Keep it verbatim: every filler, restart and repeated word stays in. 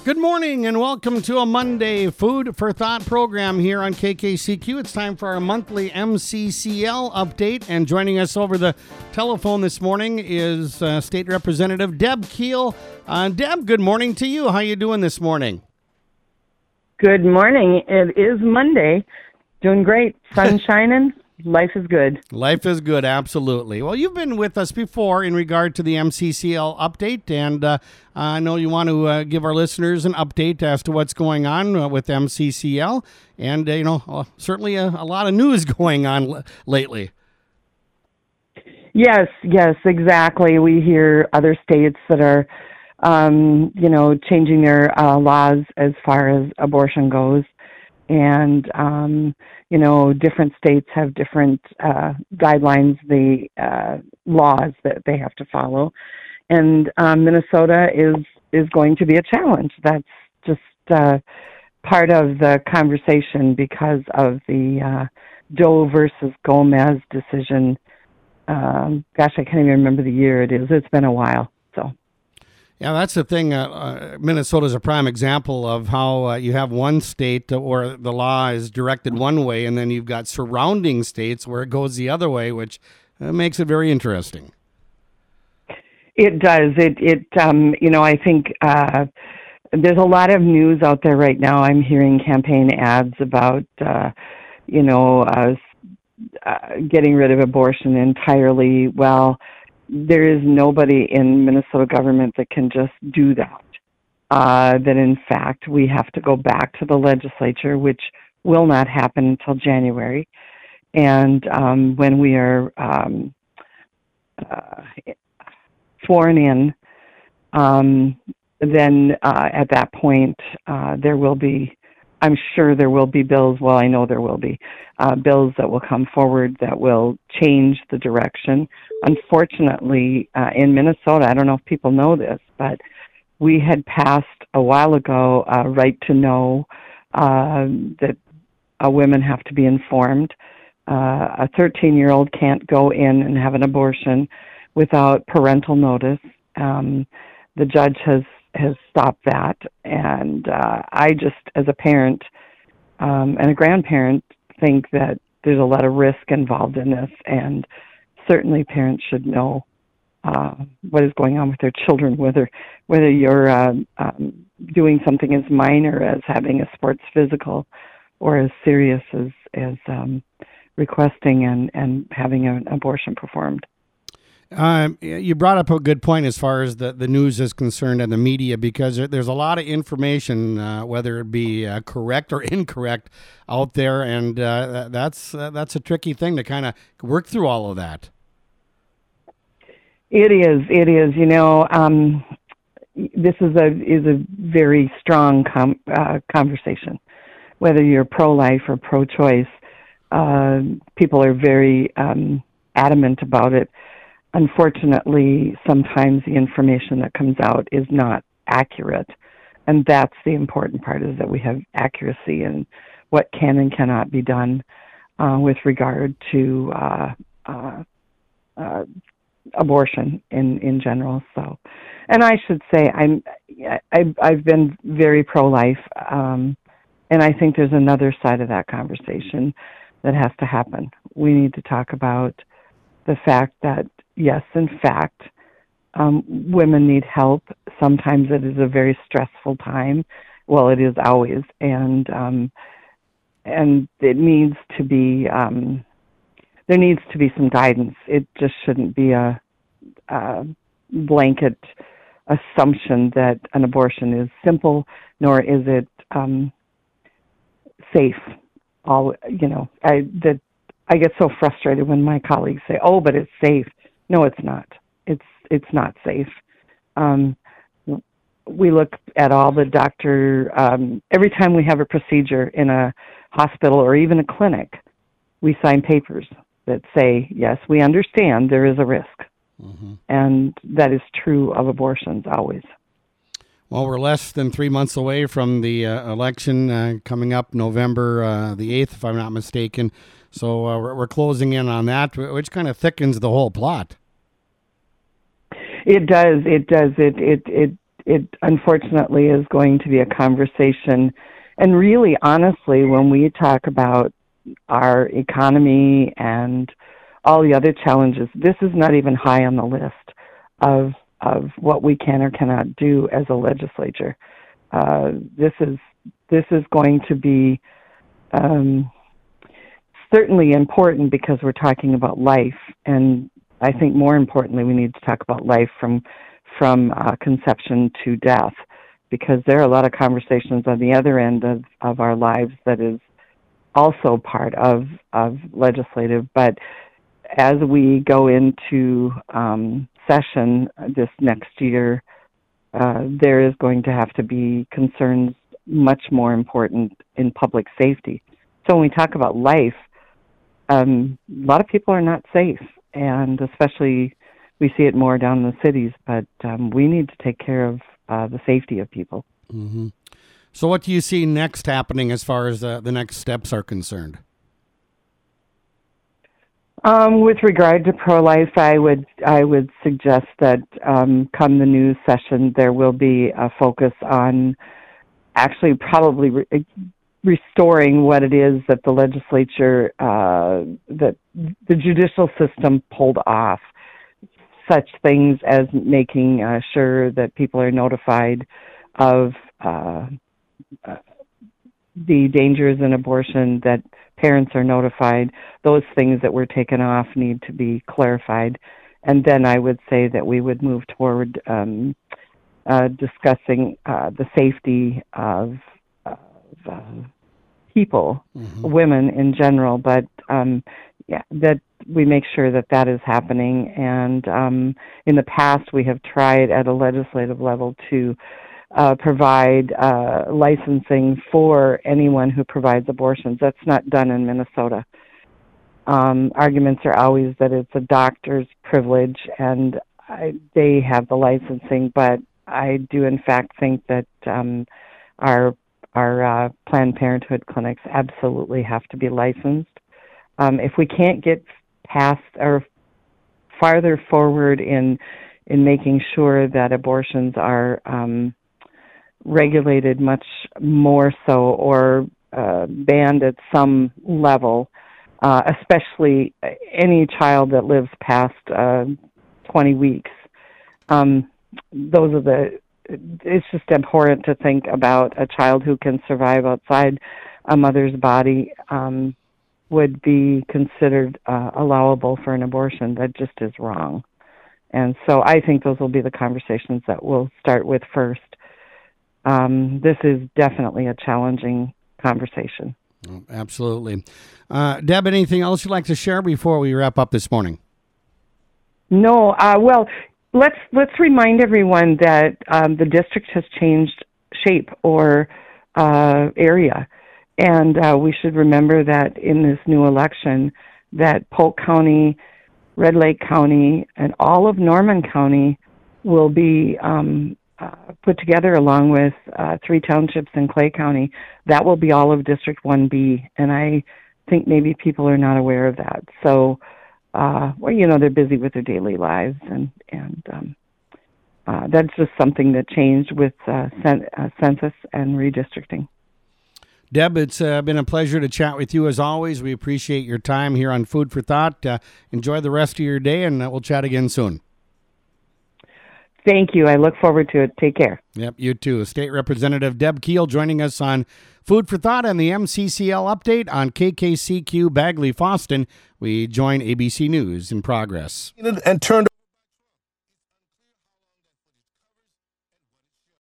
Good morning and welcome to a Monday Food for Thought program here on K K C Q. It's time for our monthly M C C L update, and joining us over the telephone this morning is uh, State Representative Deb Keel. Uh, Deb, good morning to you. How you doing this morning? Good morning. It is Monday. Doing great. Sun shining. Life is good. Life is good, absolutely. Well, you've been with us before in regard to the M C C L update, and uh, I know you want to uh, give our listeners an update as to what's going on uh, with M C C L, and, uh, you know, uh, certainly a, a lot of news going on l- lately. Yes, yes, exactly. We hear other states that are, um, you know, changing their uh, laws as far as abortion goes. And, um, you know, different states have different uh, guidelines, the uh, laws that they have to follow. And um, Minnesota is, is going to be a challenge. That's just uh, part of the conversation because of the uh, Doe versus Gomez decision. Um, gosh, I can't even remember the year it is. It's been a while, so. Yeah, that's the thing. Uh, uh, Minnesota is a prime example of how uh, you have one state where the law is directed one way, and then you've got surrounding states where it goes the other way, which uh, makes it very interesting. It does. It, it um, you know, I think uh, there's a lot of news out there right now. I'm hearing campaign ads about, uh, you know, uh, uh, getting rid of abortion entirely. Well, there is nobody in Minnesota government that can just do that. Uh, that in fact, we have to go back to the legislature, which will not happen until January. And um, when we are um, uh, sworn in, um, then uh, at that point, uh, there will be, I'm sure there will be bills, well, I know there will be, uh, bills that will come forward that will change the direction. Unfortunately, uh, in Minnesota, I don't know if people know this, but we had passed a while ago a right to know uh, that uh, women have to be informed. Uh, a thirteen-year-old can't go in and have an abortion without parental notice. Um, the judge has, has stopped that, and uh, I just, as a parent um, and a grandparent, think that there's a lot of risk involved in this, and certainly parents should know uh, what is going on with their children, whether whether you're uh, um, doing something as minor as having a sports physical or as serious as, as um, requesting and, and having an abortion performed. Um, you brought up a good point as far as the, the news is concerned and the media, because there's a lot of information, uh, whether it be uh, correct or incorrect, out there, and uh, that's uh, that's a tricky thing to kind of work through all of that. It is. It is. You know, um, this is a is a very strong com- uh, conversation. Whether you're pro-life or pro-choice, uh, people are very um, adamant about it. Unfortunately, sometimes the information that comes out is not accurate, and that's the important part, is that we have accuracy in what can and cannot be done uh, with regard to uh, uh, uh, abortion in, in general. So, and I should say I'm I, I've been very pro-life, um, and I think there's another side of that conversation that has to happen. We need to talk about the fact that, yes, in fact, um, women need help. Sometimes it is a very stressful time. Well, it is always, and um, and it needs to be. Um, there needs to be some guidance. It just shouldn't be a, a blanket assumption that an abortion is simple, nor is it um, safe. All you know, I that I get so frustrated when my colleagues say, "Oh, but it's safe." No, it's not. It's it's not safe. Um, we look at all the doctor, um, every time we have a procedure in a hospital or even a clinic, we sign papers that say, yes, we understand there is a risk. Mm-hmm. And that is true of abortions always. Well, we're less than three months away from the uh, election uh, coming up November uh, the eighth, if I'm not mistaken. So uh, we're, we're closing in on that, which kind of thickens the whole plot. It does. It does. It it it it unfortunately is going to be a conversation. And really, honestly, when we talk about our economy and all the other challenges, this is not even high on the list of of what we can or cannot do as a legislature. Uh, this is this is going to be um, certainly important because we're talking about life, and I think more importantly, we need to talk about life from from uh, conception to death, because there are a lot of conversations on the other end of, of our lives that is also part of of legislative. But as we go into um, session this next year, uh, there is going to have to be concerns much more important in public safety. So when we talk about life, um, a lot of people are not safe, and especially we see it more down in the cities, but um, we need to take care of uh, the safety of people. Mm-hmm. So what do you see next happening as far as uh, the next steps are concerned? Um, with regard to pro-life, I would I would suggest that um, come the new session, there will be a focus on actually probably re- restoring what it is that the legislature, uh, that the judicial system pulled off. Such things as making uh, sure that people are notified of uh, uh, the dangers in abortion, that parents are notified. Those things that were taken off need to be clarified. And then I would say that we would move toward um, uh, discussing uh, the safety of, of uh, people, mm-hmm. women in general, but um, yeah, that we make sure that that is happening. And um, in the past, we have tried at a legislative level to uh, provide uh, licensing for anyone who provides abortions. That's not done in Minnesota. Um, arguments are always that it's a doctor's privilege and I, they have the licensing, but I do in fact think that um, our our uh, Planned Parenthood clinics absolutely have to be licensed. Um, if we can't get past or farther forward in in making sure that abortions are um, regulated much more so, or uh, banned at some level, uh, especially any child that lives past uh, twenty weeks. Um, those are the. It's just abhorrent to think about a child who can survive outside a mother's body um, would be considered uh, allowable for an abortion. That just is wrong. And so I think those will be the conversations that we'll start with first. Um, this is definitely a challenging conversation. Oh, absolutely. Uh, Deb, anything else you'd like to share before we wrap up this morning? No. Uh, well, let's let's remind everyone that um, the district has changed shape or uh, area. And uh, we should remember that in this new election, that Polk County, Red Lake County, and all of Norman County will be um, uh, put together along with uh, three townships in Clay County. That will be all of District one B, and I think maybe people are not aware of that. So, uh, well, you know, they're busy with their daily lives, and, and um, uh, that's just something that changed with uh, cen- uh, census and redistricting. Deb, it's uh, been a pleasure to chat with you as always. We appreciate your time here on Food for Thought. Uh, enjoy the rest of your day, and uh, we'll chat again soon. Thank you. I look forward to it. Take care. Yep, you too. State Representative Deb Keel joining us on Food for Thought and the M C C L update on K K C Q Bagley Foston. We join A B C News in progress. And turned